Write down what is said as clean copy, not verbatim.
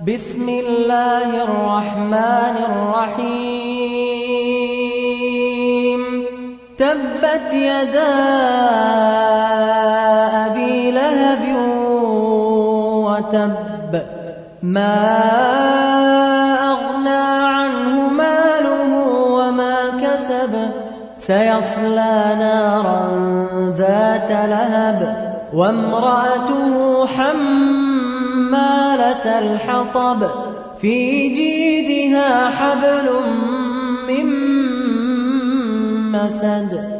بسم الله الرحمن الرحيم تبت يدا أبي لهب وتب ما أغنى عنه ماله وما كسب سيصلى نارا ذات لهب وامرأته حمالة الحطب في جيدها حبل من مسد